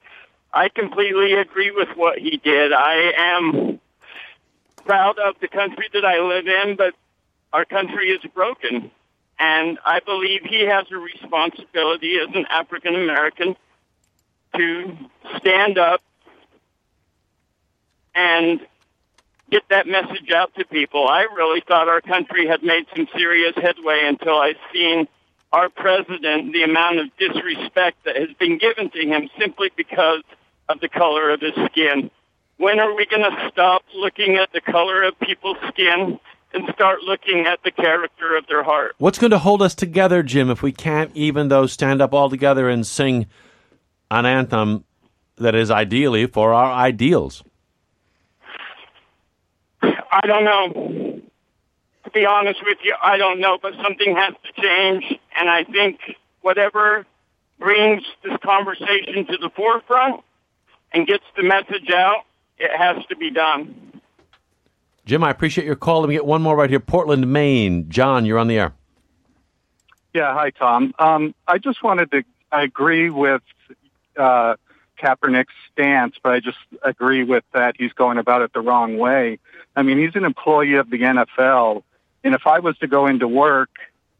Speaker 20: I completely agree with what he did. I am proud of the country that I live in, but our country is broken. And I believe he has a responsibility as an African American to stand up and get that message out to people. I really thought our country had made some serious headway until I seen our president, the amount of disrespect that has been given to him simply because of the color of his skin. when are we going to stop looking at the color of people's skin and start looking at the character of their heart?
Speaker 4: What's going to hold us together, Jim, if we can't even, though, stand up all together and sing an anthem that is ideally for our ideals?
Speaker 20: I don't know. To be honest with you, I don't know, but something has to change, and I think whatever brings this conversation to the forefront and gets the message out, it has to be done.
Speaker 4: Jim, I appreciate your call. Let me get one more right here. Portland, Maine. John, you're on the air.
Speaker 21: Yeah, hi, Tom. Um, I just wanted to I agree with uh, Kaepernick's stance, but I just agree with that he's going about it the wrong way. I mean, he's an employee of the N F L, and if I was to go into work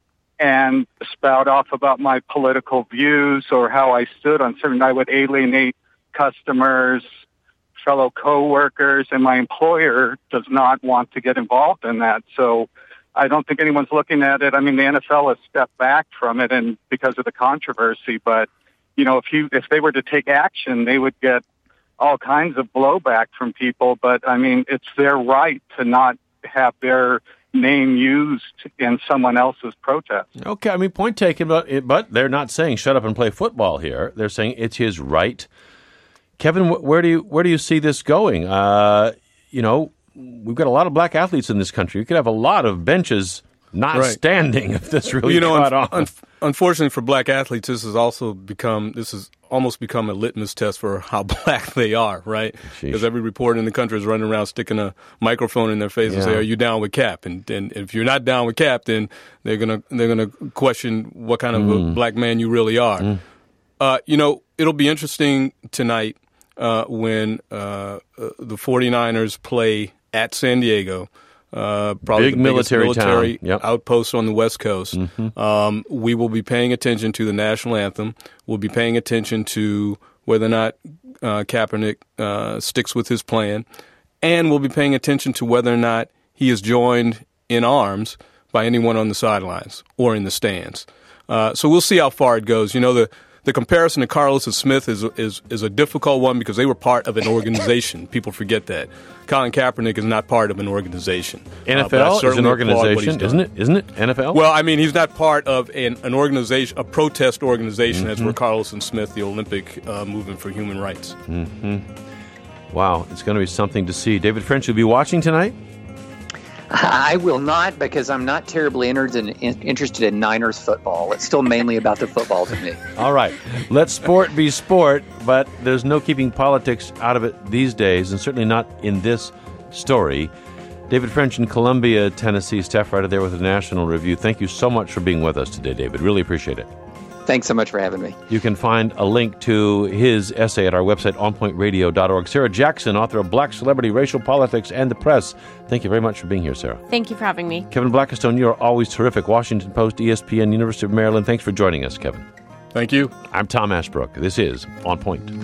Speaker 21: and spout off about my political views or how I stood on certain, I would alienate customers, fellow coworkers, and my employer does not want to get involved in that. So I don't think anyone's looking at it. I mean, the N F L has stepped back from it and because of the controversy, but you know, if you if they were to take action, they would get all kinds of blowback from people. But I mean, it's their right to not have their name used in someone else's protest.
Speaker 4: Okay, I mean, point taken, but, but they're not saying shut up and play football here. They're saying it's his right. Kevin, where do you where do you see this going? Uh, you know, we've got a lot of black athletes in this country. You could have a lot of benches not
Speaker 5: right.
Speaker 4: standing if this really
Speaker 5: you know,
Speaker 4: caught
Speaker 5: un-
Speaker 4: on.
Speaker 5: Un- unfortunately for black athletes, this has also become this has almost become a litmus test for how black they are, right? Because every reporter in the country is running around sticking a microphone in their face
Speaker 4: Yeah.
Speaker 5: and say, "Are you down with Cap?" And, and if you're not down with Cap, then they're gonna they're gonna question what kind of
Speaker 4: Mm.
Speaker 5: a black man you really are.
Speaker 4: Mm.
Speaker 5: Uh, you know, it'll be interesting tonight uh, when uh, uh, the 49ers play at San Diego. Uh, probably
Speaker 4: Big
Speaker 5: the biggest
Speaker 4: military
Speaker 5: military
Speaker 4: town. Yep.
Speaker 5: outpost on the West Coast.
Speaker 4: Mm-hmm.
Speaker 5: Um, we will be paying attention to the national anthem. We'll be paying attention to whether or not uh, Kaepernick uh, sticks with his plan. And we'll be paying attention to whether or not he is joined in arms by anyone on the sidelines or in the stands. Uh, so we'll see how far it goes. You know, the The comparison to Carlos and Smith is is is a difficult one because they were part of an organization. People forget that. Colin Kaepernick is not part of an organization.
Speaker 4: N F
Speaker 5: Uh,
Speaker 4: L
Speaker 5: but I
Speaker 4: is
Speaker 5: certainly
Speaker 4: an
Speaker 5: applaud what he's
Speaker 4: organization,
Speaker 5: done.
Speaker 4: isn't it? Isn't it N F L?
Speaker 5: Well, I mean, he's not part of an, an organization, a protest organization,
Speaker 4: Mm-hmm.
Speaker 5: as were Carlos and Smith, the Olympic uh, movement for human rights.
Speaker 4: Mm-hmm. Wow, it's going to be something to see. David French, you'll be watching tonight?
Speaker 15: I will not because I'm not terribly interested in, interested in Niners football. It's still mainly about the football to me.
Speaker 4: All right. Let sport be sport, but there's no keeping politics out of it these days, and certainly not in this story. David French in Columbia, Tennessee, staff writer there with the National Review. Thank you so much for being with us today, David. Really appreciate it.
Speaker 15: Thanks so much for having me.
Speaker 4: You can find a link to his essay at our website, on point radio dot org. Sarah Jackson, author of Black Celebrity, Racial Politics, and the Press. Thank you very much for being here, Sarah.
Speaker 6: Thank you for having me.
Speaker 4: Kevin Blackistone, you're always terrific. Washington Post, E S P N, University of Maryland. Thanks for joining us, Kevin.
Speaker 5: Thank you.
Speaker 4: I'm Tom Ashbrook. This is On Point.